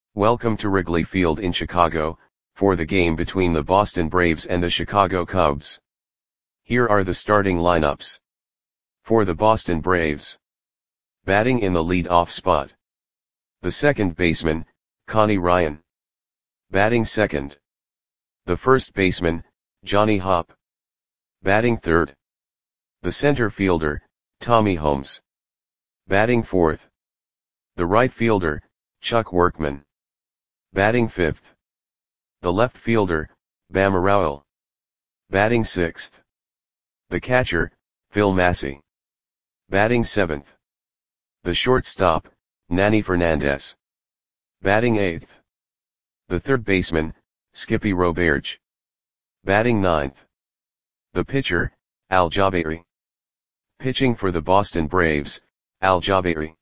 Welcome to Wrigley Field in Chicago, for the game between the Boston Braves and the Chicago Cubs. Here are the starting lineups. For the Boston Braves. Batting in the lead-off spot. The second baseman, Connie Ryan. Batting second. The first baseman, Johnny Hopp. Batting third. The center fielder, Tommy Holmes. Batting fourth. The right fielder, Chuck Workman. Batting fifth. The left fielder, Bama Rowell. Batting sixth. The catcher, Phil Massey. Batting seventh. The shortstop, Nanny Fernandez. Batting eighth. The third baseman, Skippy Roberge. Batting ninth. The pitcher, Al Jabbari. Pitching for the Boston Braves, Al Jabbari.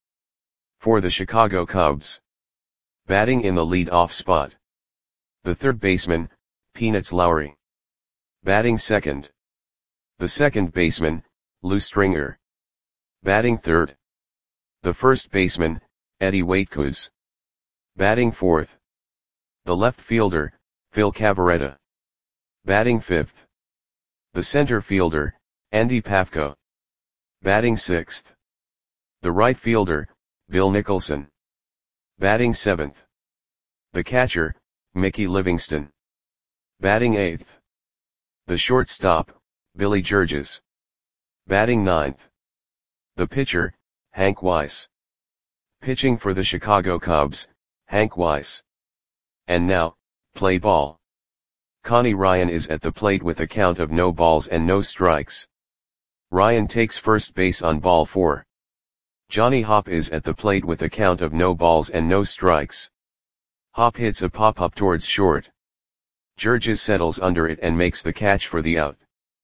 For the Chicago Cubs. Batting in the lead-off spot. The third baseman, Peanuts Lowry. Batting second. The second baseman, Lou Stringer. Batting third. The first baseman, Eddie Waitkus. Batting fourth. The left fielder, Phil Cavarretta. Batting fifth. The center fielder, Andy Pafko. Batting sixth. The right fielder, Bill Nicholson. Batting seventh. The catcher, Mickey Livingston. Batting eighth. The shortstop, Billy Georges. Batting ninth. The pitcher, Hank Weiss. Pitching for the Chicago Cubs, Hank Weiss. And now, play ball. Connie Ryan is at the plate with a count of no balls and no strikes. Ryan takes first base on ball 4. Johnny Hopp is at the plate with a count of no balls and no strikes. Hopp hits a pop-up towards short. Georges settles under it and makes the catch for the out.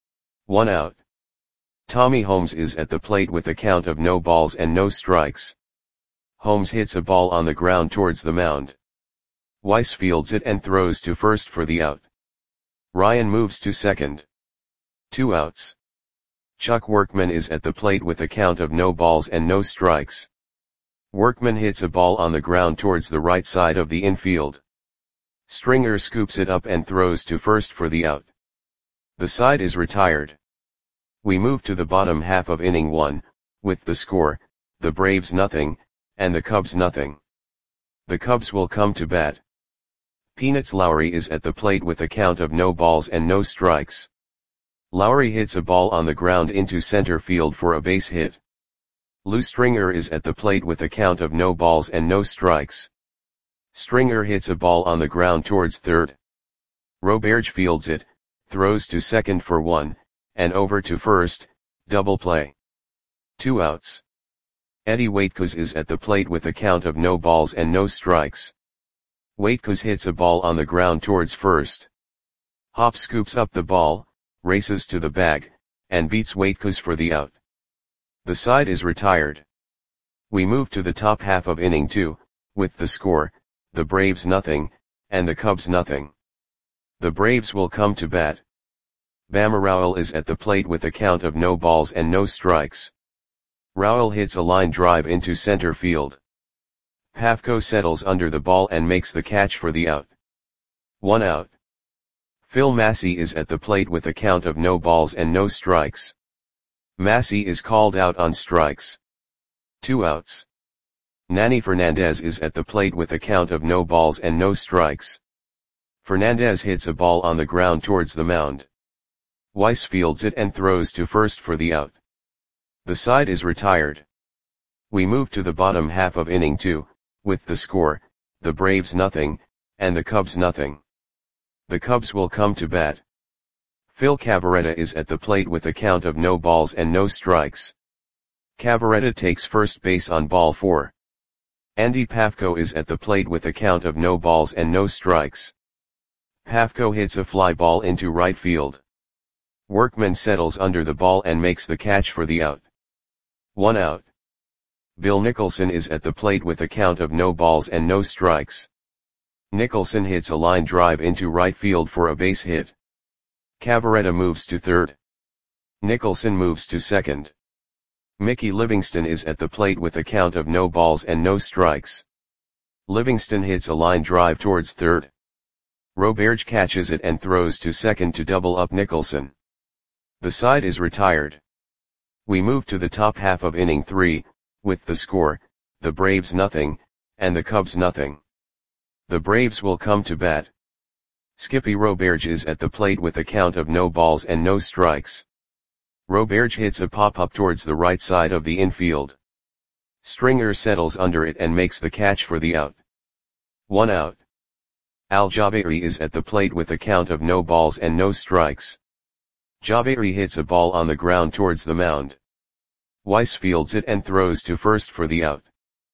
1 out. Tommy Holmes is at the plate with a count of no balls and no strikes. Holmes hits a ball on the ground towards the mound. Weiss fields it and throws to first for the out. Ryan moves to second. 2 outs. Chuck Workman is at the plate with a count of no balls and no strikes. Workman hits a ball on the ground towards the right side of the infield. Stringer scoops it up and throws to first for the out. The side is retired. We move to the bottom half of inning 1, with the score, the Braves nothing, and the Cubs nothing. The Cubs will come to bat. Peanuts Lowry is at the plate with a count of no balls and no strikes. Lowry hits a ball on the ground into center field for a base hit. Lou Stringer is at the plate with a count of no balls and no strikes. Stringer hits a ball on the ground towards third. Roberge fields it, throws to second for 1, and over to first, double play. 2 outs. Eddie Waitkus is at the plate with a count of no balls and no strikes. Waitkus hits a ball on the ground towards first. Hopp scoops up the ball, races to the bag, and beats Waitkus for the out. The side is retired. We move to the top half of inning 2, with the score, the Braves nothing, and the Cubs nothing. The Braves will come to bat. Bama Rowell is at the plate with a count of no balls and no strikes. Rowell hits a line drive into center field. Pafko settles under the ball and makes the catch for the out. 1 out. Phil Massey is at the plate with a count of no balls and no strikes. Massey is called out on strikes. 2 outs. Nanny Fernandez is at the plate with a count of no balls and no strikes. Fernandez hits a ball on the ground towards the mound. Weiss fields it and throws to first for the out. The side is retired. We move to the bottom half of inning 2, with the score, the Braves nothing, and the Cubs nothing. The Cubs will come to bat. Phil Cavarretta is at the plate with a count of no balls and no strikes. Cavarretta takes first base on ball 4. Andy Pafko is at the plate with a count of no balls and no strikes. Pafko hits a fly ball into right field. Workman settles under the ball and makes the catch for the out. 1 out. Bill Nicholson is at the plate with a count of no balls and no strikes. Nicholson hits a line drive into right field for a base hit. Cavarretta moves to third. Nicholson moves to second. Mickey Livingston is at the plate with a count of no balls and no strikes. Livingston hits a line drive towards third. Roberge catches it and throws to second to double up Nicholson. The side is retired. We move to the top half of inning 3, with the score, the Braves nothing, and the Cubs nothing. The Braves will come to bat. Skippy Roberge is at the plate with a count of no balls and no strikes. Roberge hits a pop-up towards the right side of the infield. Stringer settles under it and makes the catch for the out. 1 out. Al Jabeiri is at the plate with a count of no balls and no strikes. Jabeiri hits a ball on the ground towards the mound. Weiss fields it and throws to first for the out.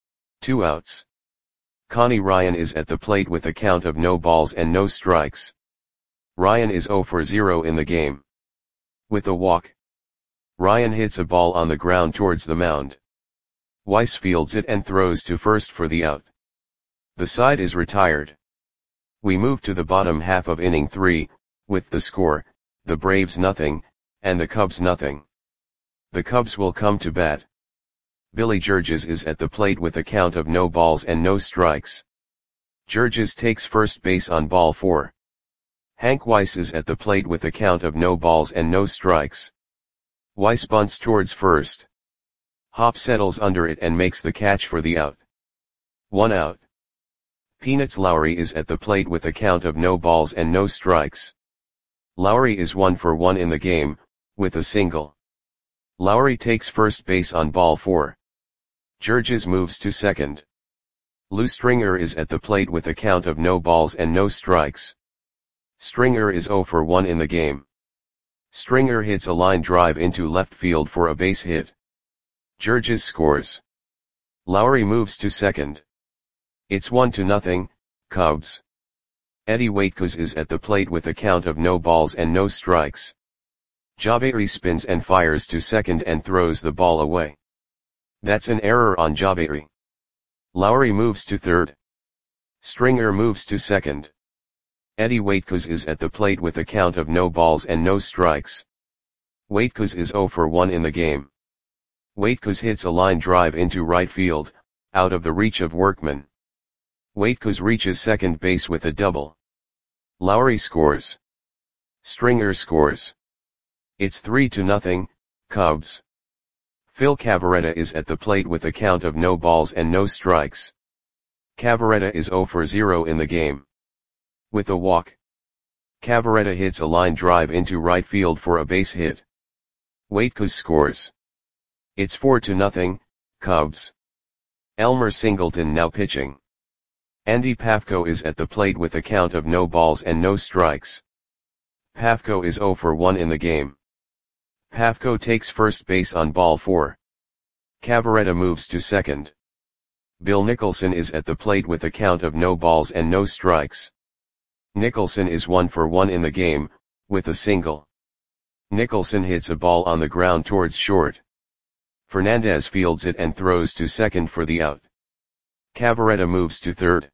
2 outs. Connie Ryan is at the plate with a count of no balls and no strikes. Ryan is 0 for 0 in the game. With a walk, Ryan hits a ball on the ground towards the mound. Weiss fields it and throws to first for the out. The side is retired. We move to the bottom half of inning 3, with the score, the Braves nothing, and the Cubs nothing. The Cubs will come to bat. Billy Georges is at the plate with a count of no balls and no strikes. Georges takes first base on ball 4. Hank Weiss is at the plate with a count of no balls and no strikes. Weiss bunts towards first. Hop settles under it and makes the catch for the out. 1 out. Peanuts Lowry is at the plate with a count of no balls and no strikes. Lowry is 1 for 1 in the game, with a single. Lowry takes first base on ball 4. Georges moves to second. Lou Stringer is at the plate with a count of no balls and no strikes. Stringer is 0 for 1 in the game. Stringer hits a line drive into left field for a base hit. Georges scores. Lowry moves to second. It's 1-0, Cubs. Eddie Waitkus is at the plate with a count of no balls and no strikes. Jabeiri spins and fires to second and throws the ball away. That's an error on Jabeiri. Lowry moves to third. Stringer moves to second. Eddie Waitkus is at the plate with a count of no balls and no strikes. Waitkus is 0 for 1 in the game. Waitkus hits a line drive into right field, out of the reach of Workman. Waitkus reaches second base with a double. Lowry scores. Stringer scores. It's 3-0, Cubs. Phil Cavarretta is at the plate with a count of no balls and no strikes. Cavarretta is 0 for 0 in the game. With a walk, Cavarretta hits a line drive into right field for a base hit. Waitkus scores. It's 4-0, Cubs. Elmer Singleton now pitching. Andy Pafko is at the plate with a count of no balls and no strikes. Pafko is 0 for 1 in the game. Pafko takes first base on ball 4. Cavarretta moves to second. Bill Nicholson is at the plate with a count of no balls and no strikes. Nicholson is 1 for 1 in the game, with a single. Nicholson hits a ball on the ground towards short. Fernandez fields it and throws to second for the out. Cavarretta moves to third.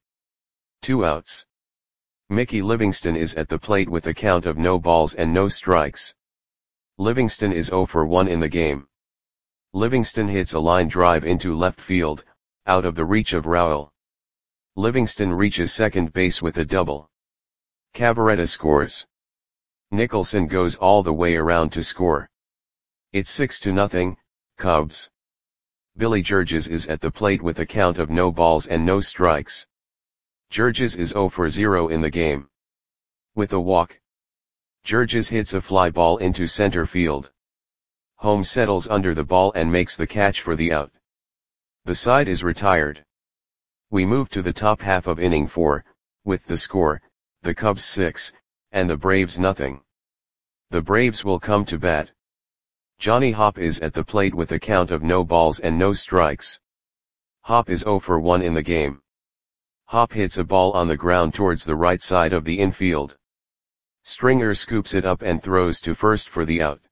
2 outs. Mickey Livingston is at the plate with a count of no balls and no strikes. Livingston is 0 for 1 in the game. Livingston hits a line drive into left field, out of the reach of Raul. Livingston reaches second base with a double. Cavarretta scores. Nicholson goes all the way around to score. It's 6-0, Cubs. Billy Georges is at the plate with a count of no balls and no strikes. Georges is 0 for 0 in the game. With a walk, Georges hits a fly ball into center field. Holmes settles under the ball and makes the catch for the out. The side is retired. We move to the top half of inning 4, with the score, the Cubs 6, and the Braves nothing. The Braves will come to bat. Johnny Hopp is at the plate with a count of no balls and no strikes. Hopp is 0 for 1 in the game. Hopp hits a ball on the ground towards the right side of the infield. Stringer scoops it up and throws to first for the out.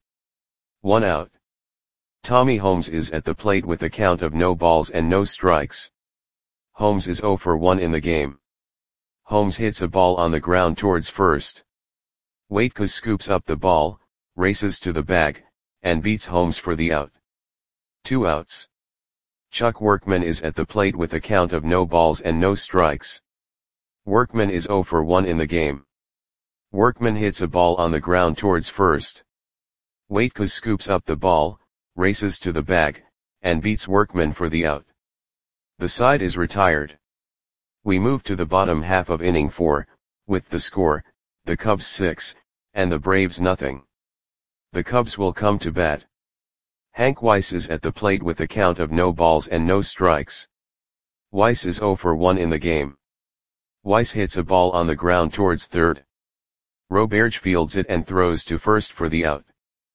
1 out. Tommy Holmes is at the plate with a count of no balls and no strikes. Holmes is 0 for 1 in the game. Holmes hits a ball on the ground towards first. Waitkus scoops up the ball, races to the bag, and beats Holmes for the out. 2 outs. Chuck Workman is at the plate with a count of no balls and no strikes. Workman is 0 for 1 in the game. Workman hits a ball on the ground towards first. Waitkos scoops up the ball, races to the bag, and beats Workman for the out. The side is retired. We move to the bottom half of inning 4, with the score, the Cubs 6, and the Braves nothing. The Cubs will come to bat. Hank Weiss is at the plate with a count of no balls and no strikes. Weiss is 0 for 1 in the game. Weiss hits a ball on the ground towards third. Roberge fields it and throws to first for the out.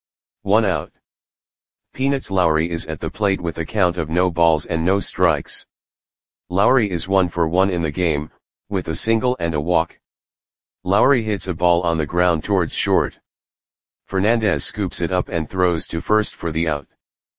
1 out. Peanuts Lowry is at the plate with a count of no balls and no strikes. Lowry is 1 for 1 in the game, with a single and a walk. Lowry hits a ball on the ground towards short. Fernandez scoops it up and throws to first for the out.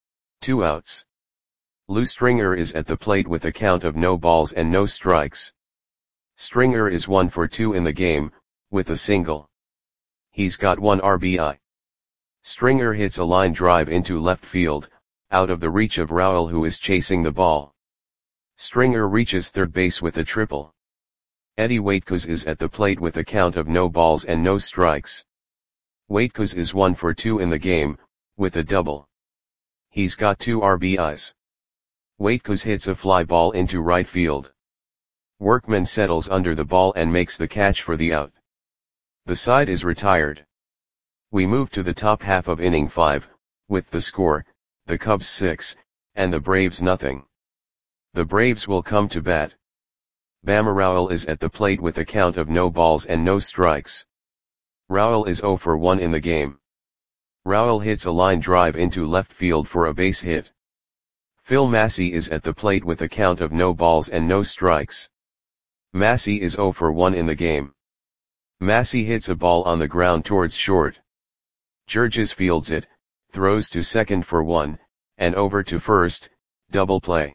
2 outs. Lou Stringer is at the plate with a count of no balls and no strikes. Stringer is 1 for 2 in the game, with a single. He's got 1 RBI. Stringer hits a line drive into left field, out of the reach of Rowell, who is chasing the ball. Stringer reaches third base with a triple. Eddie Waitkos is at the plate with a count of no balls and no strikes. Waitkos is 1 for 2 in the game, with a double. He's got 2 RBIs. Waitkos hits a fly ball into right field. Workman settles under the ball and makes the catch for the out. The side is retired. We move to the top half of inning 5, with the score, the Cubs 6, and the Braves nothing. The Braves will come to bat. Bama Rowell is at the plate with a count of no balls and no strikes. Rowell is 0 for 1 in the game. Rowell hits a line drive into left field for a base hit. Phil Massey is at the plate with a count of no balls and no strikes. Massey is 0 for 1 in the game. Massey hits a ball on the ground towards short. Georges fields it, throws to second for 1, and over to first, double play.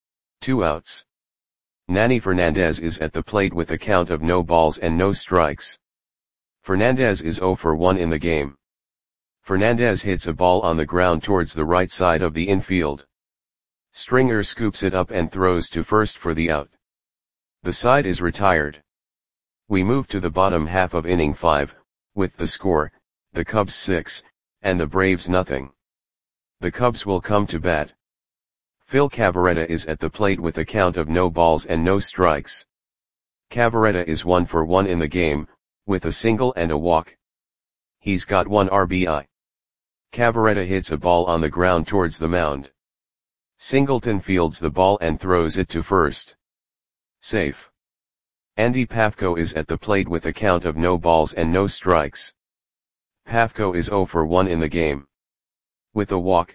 2 outs. Nanny Fernandez is at the plate with a count of no balls and no strikes. Fernandez is 0 for 1 in the game. Fernandez hits a ball on the ground towards the right side of the infield. Stringer scoops it up and throws to first for the out. The side is retired. We move to the bottom half of inning 5, with the score, the Cubs 6, and the Braves nothing. The Cubs will come to bat. Phil Cavarretta is at the plate with a count of no balls and no strikes. Cavarretta is 1 for 1 in the game, with a single and a walk. He's got 1 RBI. Cavarretta hits a ball on the ground towards the mound. Singleton fields the ball and throws it to first. Safe. Andy Pafko is at the plate with a count of no balls and no strikes. Pafko is 0 for 1 in the game. With a walk.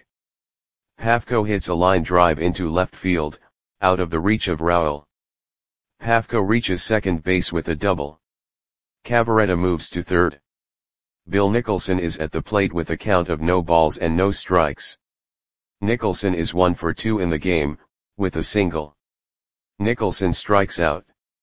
Pafko hits a line drive into left field, out of the reach of Rowell. Pafko reaches second base with a double. Cavarretta moves to third. Bill Nicholson is at the plate with a count of no balls and no strikes. Nicholson is 1 for 2 in the game, with a single. Nicholson strikes out.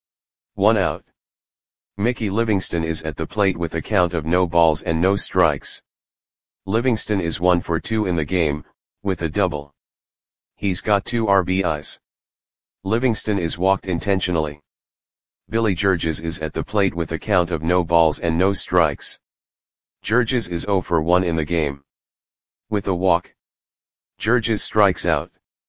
1 out. Mickey Livingston is at the plate with a count of no balls and no strikes. Livingston is 1 for 2 in the game, with a double. He's got 2 RBIs. Livingston is walked intentionally. Billy Georges is at the plate with a count of no balls and no strikes. Georges is 0 for 1 in the game. With a walk. Georges strikes out.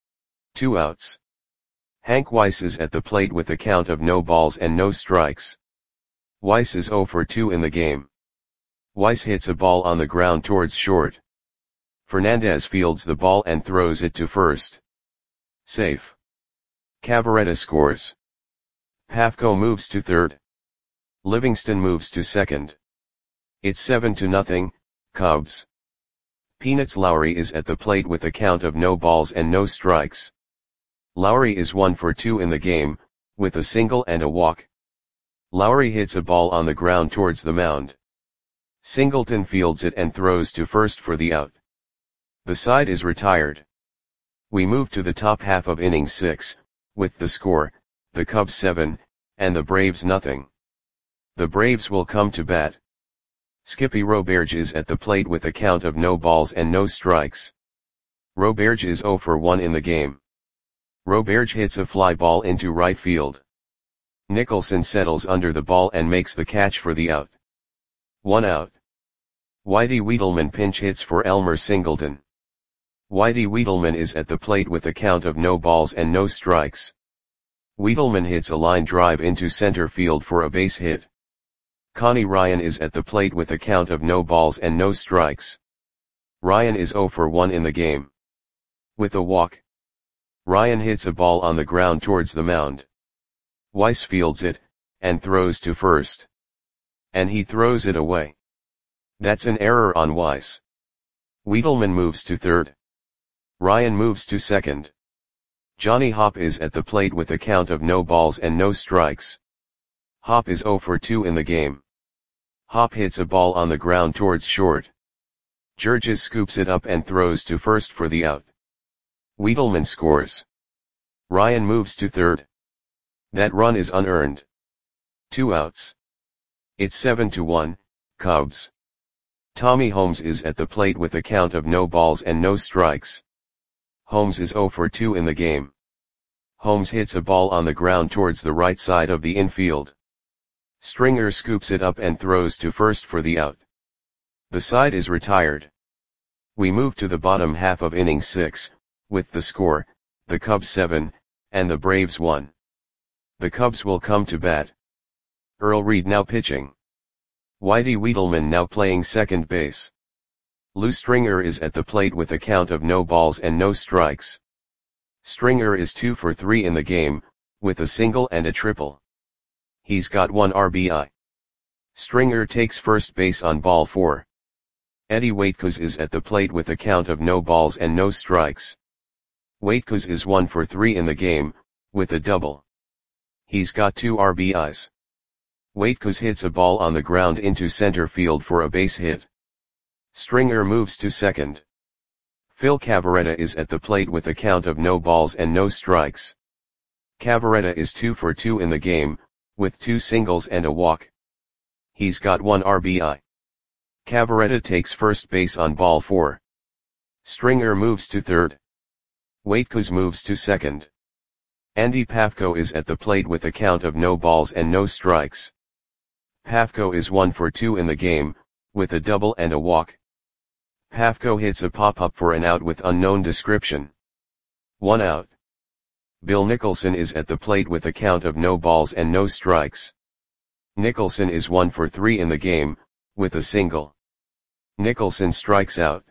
2 outs. Hank Weiss is at the plate with a count of no balls and no strikes. Weiss is 0 for 2 in the game. Weiss hits a ball on the ground towards short. Fernandez fields the ball and throws it to first. Safe. Cavarretta scores. Pafko moves to third. Livingston moves to second. It's 7-0, Cubs. Peanuts Lowry is at the plate with a count of no balls and no strikes. Lowry is 1 for 2 in the game, with a single and a walk. Lowry hits a ball on the ground towards the mound. Singleton fields it and throws to first for the out. The side is retired. We move to the top half of inning 6, with the score, the Cubs 7, and the Braves nothing. The Braves will come to bat. Skippy Roberge is at the plate with a count of no balls and no strikes. Roberge is 0 for 1 in the game. Roberge hits a fly ball into right field. Nicholson settles under the ball and makes the catch for the out. 1 out. Whitey Wiedelman pinch hits for Elmer Singleton. Whitey Wiedelman is at the plate with a count of no balls and no strikes. Wiedelman hits a line drive into center field for a base hit. Connie Ryan is at the plate with a count of no balls and no strikes. Ryan is 0 for 1 in the game. With a walk, Ryan hits a ball on the ground towards the mound. Weiss fields it, and throws to first. And he throws it away. That's an error on Weiss. Wiedelman moves to third. Ryan moves to second. Johnny Hopp is at the plate with a count of no balls and no strikes. Hopp is 0 for 2 in the game. Hopp hits a ball on the ground towards short. Georges scoops it up and throws to first for the out. Wiedelman scores. Ryan moves to third. That run is unearned. 2 outs. It's 7-1, Cubs. Tommy Holmes is at the plate with a count of no balls and no strikes. Holmes is 0 for 2 in the game. Holmes hits a ball on the ground towards the right side of the infield. Stringer scoops it up and throws to first for the out. The side is retired. We move to the bottom half of inning 6, with the score, the Cubs 7, and the Braves 1. The Cubs will come to bat. Earl Reed now pitching. Whitey Wiedelman now playing second base. Lou Stringer is at the plate with a count of no balls and no strikes. Stringer is 2 for 3 in the game, with a single and a triple. He's got 1 RBI. Stringer takes first base on ball 4. Eddie Waitkos is at the plate with a count of no balls and no strikes. Waitkos is 1 for 3 in the game, with a double. He's got 2 RBIs. Waitkos hits a ball on the ground into center field for a base hit. Stringer moves to second. Phil Cavarretta is at the plate with a count of no balls and no strikes. Cavarretta is 2 for 2 in the game, with 2 singles and a walk. He's got 1 RBI. Cavarretta takes first base on ball 4. Stringer moves to third. Waitkos moves to second. Andy Pafko is at the plate with a count of no balls and no strikes. Pafko is 1 for 2 in the game, with a double and a walk. Pafko hits a pop-up for an out with unknown description. 1 out. Bill Nicholson is at the plate with a count of no balls and no strikes. Nicholson is 1 for 3 in the game, with a single. Nicholson strikes out.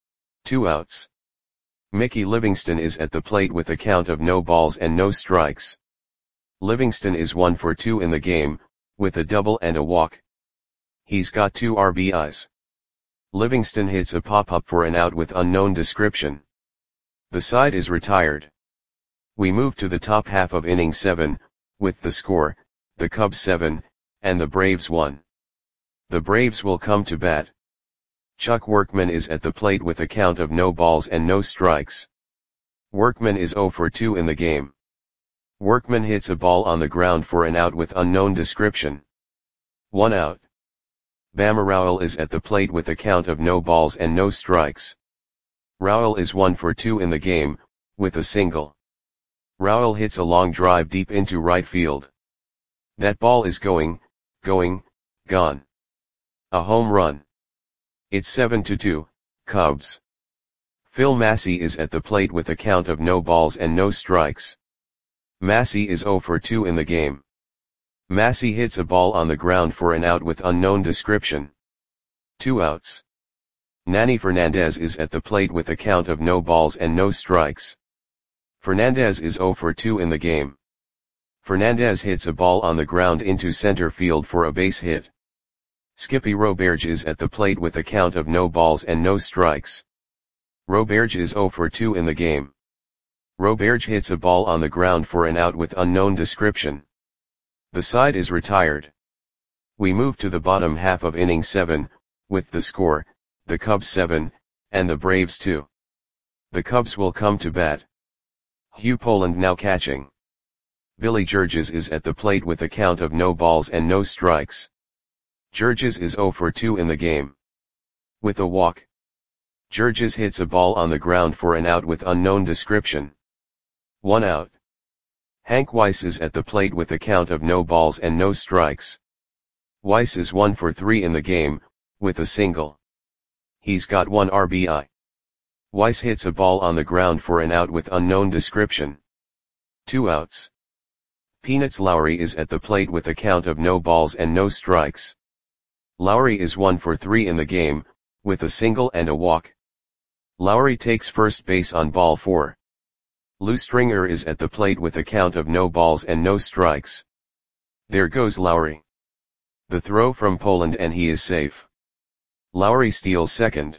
2 outs. Mickey Livingston is at the plate with a count of no balls and no strikes. Livingston is 1 for 2 in the game, with a double and a walk. He's got 2 RBIs. Livingston hits a pop-up for an out with unknown description. The side is retired. We move to the top half of inning 7, with the score, the Cubs 7, and the Braves 1. The Braves will come to bat. Chuck Workman is at the plate with a count of no balls and no strikes. Workman is 0 for 2 in the game. Workman hits a ball on the ground for an out with unknown description. 1 out. Bama Rowell is at the plate with a count of no balls and no strikes. Rowell is 1 for 2 in the game, with a single. Rowell hits a long drive deep into right field. That ball is gone. A home run. It's 7-2, Cubs. Phil Massey is at the plate with a count of no balls and no strikes. Massey is 0 for 2 in the game. Massey hits a ball on the ground for an out with unknown description. 2 outs. Nanny Fernandez is at the plate with a count of no balls and no strikes. Fernandez is 0 for 2 in the game. Fernandez hits a ball on the ground into center field for a base hit. Skippy Roberge is at the plate with a count of no balls and no strikes. Roberge is 0 for 2 in the game. Roberge hits a ball on the ground for an out with unknown description. The side is retired. We move to the bottom half of inning 7, with the score, the Cubs 7, and the Braves 2. The Cubs will come to bat. Hugh Poland now catching. Billy Georges is at the plate with a count of no balls and no strikes. Georges is 0 for 2 in the game. With a walk, Georges hits a ball on the ground for an out with unknown description. 1 out. Hank Weiss is at the plate with a count of no balls and no strikes. Weiss is 1 for 3 in the game, with a single. He's got 1 RBI. Weiss hits a ball on the ground for an out with unknown description. 2 outs. Peanuts Lowry is at the plate with a count of no balls and no strikes. Lowry is 1 for 3 in the game, with a single and a walk. Lowry takes first base on ball 4. Lou Stringer is at the plate with a count of no balls and no strikes. There goes Lowry. The throw from Poland and he is safe. Lowry steals second.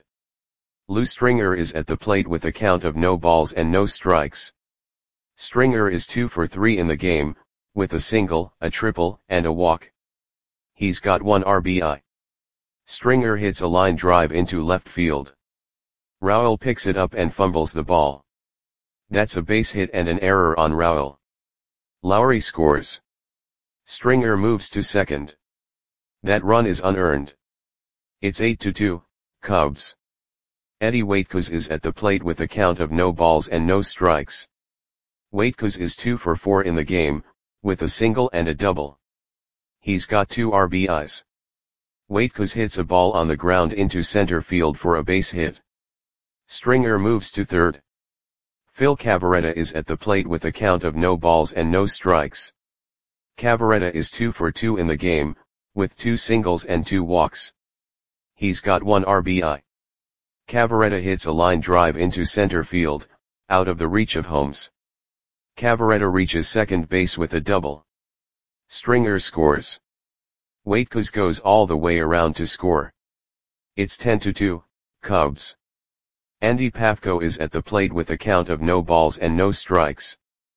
Lou Stringer is at the plate with a count of no balls and no strikes. Stringer is 2 for 3 in the game, with a single, a triple, and a walk. He's got 1 RBI. Stringer hits a line drive into left field. Rowell picks it up and fumbles the ball. That's a base hit and an error on Rowell. Lowry scores. Stringer moves to second. That run is unearned. It's 8-2, Cubs. Eddie Waitkos is at the plate with a count of no balls and no strikes. Waitkos is 2 for 4 in the game, with a single and a double. He's got 2 RBIs. Waitkos hits a ball on the ground into center field for a base hit. Stringer moves to third. Phil Cavarretta is at the plate with a count of no balls and no strikes. Cavarretta is 2 for 2 in the game, with 2 singles and 2 walks. He's got 1 RBI. Cavarretta hits a line drive into center field, out of the reach of Holmes. Cavarretta reaches second base with a double. Stringer scores. Waitkos goes all the way around to score. It's 10-2, Cubs. Andy Pafko is at the plate with a count of no balls and no strikes.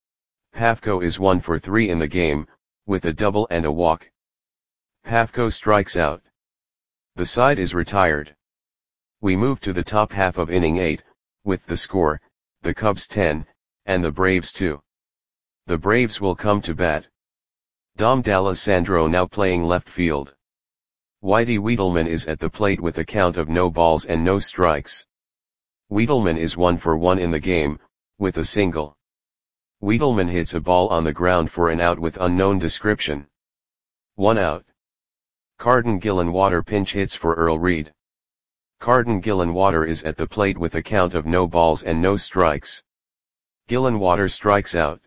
Pafko is 1 for 3 in the game, with a double and a walk. Pafko strikes out. The side is retired. We move to the top half of inning 8, with the score, the Cubs 10, and the Braves 2. The Braves will come to bat. Dom D'Alessandro now playing left field. Whitey Wiedelman is at the plate with a count of no balls and no strikes. Wiedelman is 1 for 1 in the game, with a single. Wiedelman hits a ball on the ground for an out with unknown description. 1 out. Carden Gillenwater pinch hits for Earl Reed. Carden Gillenwater is at the plate with a count of no balls and no strikes. Gillenwater strikes out.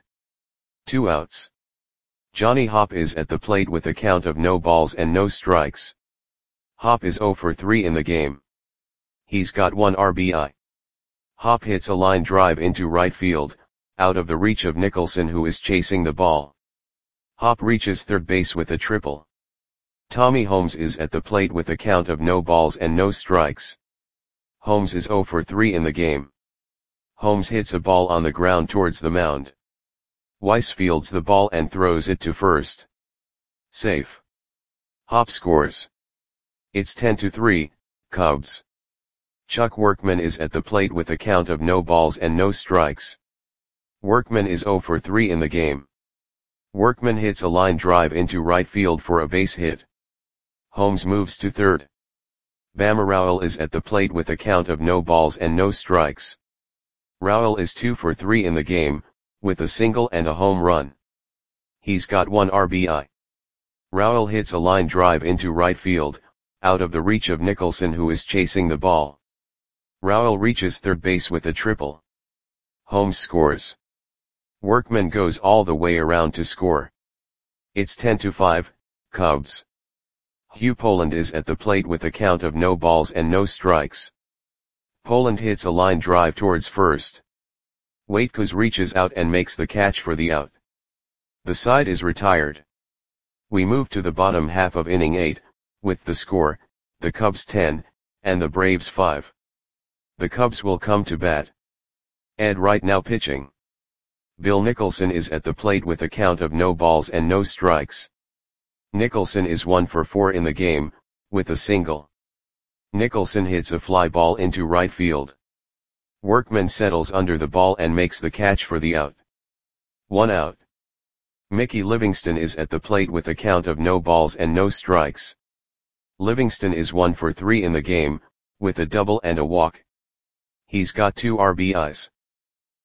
2 outs. Johnny Hopp is at the plate with a count of no balls and no strikes. Hopp is 0 for 3 in the game. He's got 1 RBI. Hopp hits a line drive into right field, out of the reach of Nicholson who is chasing the ball. Hopp reaches third base with a triple. Tommy Holmes is at the plate with a count of no balls and no strikes. Holmes is 0 for 3 in the game. Holmes hits a ball on the ground towards the mound. Weiss fields the ball and throws it to first. Safe. Hopp scores. It's 10-3, Cubs. Chuck Workman is at the plate with a count of no balls and no strikes. Workman is 0 for 3 in the game. Workman hits a line drive into right field for a base hit. Holmes moves to third. Bama Rowell is at the plate with a count of no balls and no strikes. Rowell is 2 for 3 in the game, with a single and a home run. He's got 1 RBI. Rowell hits a line drive into right field, out of the reach of Nicholson who is chasing the ball. Rowell reaches third base with a triple. Holmes scores. Workman goes all the way around to score. It's 10-5, Cubs. Hugh Poland is at the plate with a count of no balls and no strikes. Poland hits a line drive towards first. Waitkos reaches out and makes the catch for the out. The side is retired. We move to the bottom half of inning 8, with the score, the Cubs 10, and the Braves 5. The Cubs will come to bat. Ed Wright now pitching. Bill Nicholson is at the plate with a count of no balls and no strikes. Nicholson is 1 for 4 in the game, with a single. Nicholson hits a fly ball into right field. Workman settles under the ball and makes the catch for the out. 1 out. Mickey Livingston is at the plate with a count of no balls and no strikes. Livingston is 1 for 3 in the game, with a double and a walk. He's got 2 RBIs.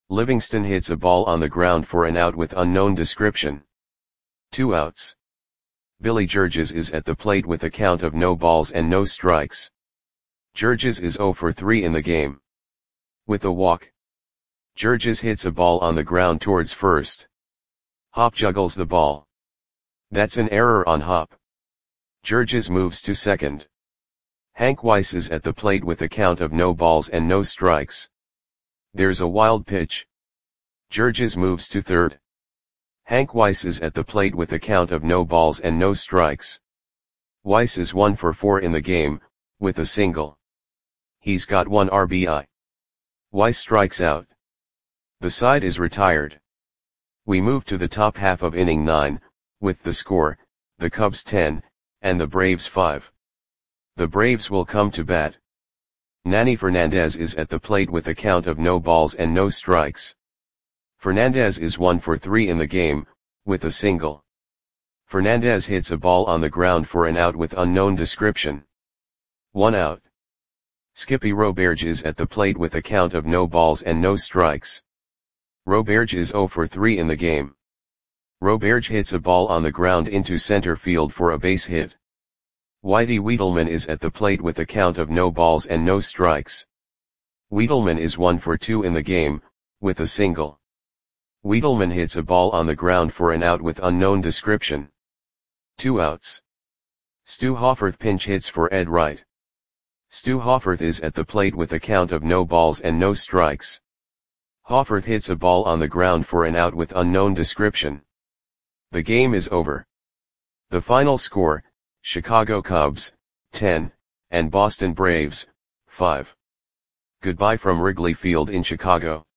Livingston hits a ball on the ground for an out with unknown description. 2 outs. Billy Georges is at the plate with a count of no balls and no strikes. Georges is 0 for 3 in the game. With a walk. Georges hits a ball on the ground towards first. Hop juggles the ball. That's an error on Hop. Georges moves to second. Hank Weiss is at the plate with a count of no balls and no strikes. There's a wild pitch. Georges moves to third. Hank Weiss is at the plate with a count of no balls and no strikes. Weiss is 1 for 4 in the game, with a single. He's got 1 RBI. Weiss strikes out. The side is retired. We move to the top half of inning 9, with the score, the Cubs 10, and the Braves 5. The Braves will come to bat. Nanny Fernandez is at the plate with a count of no balls and no strikes. Fernandez is 1 for 3 in the game, with a single. Fernandez hits a ball on the ground for an out with unknown description. 1 out. Skippy Roberge is at the plate with a count of no balls and no strikes. Roberge is 0 for 3 in the game. Roberge hits a ball on the ground into center field for a base hit. Whitey Wiedelman is at the plate with a count of no balls and no strikes. Wiedelman is 1 for 2 in the game, with a single. Wiedelman hits a ball on the ground for an out with unknown description. 2 outs. Stu Hofferth pinch hits for Ed Wright. Stu Hofferth is at the plate with a count of no balls and no strikes. Hofferth hits a ball on the ground for an out with unknown description. The game is over. The final score, Chicago Cubs, 10, and Boston Braves, 5. Goodbye from Wrigley Field in Chicago.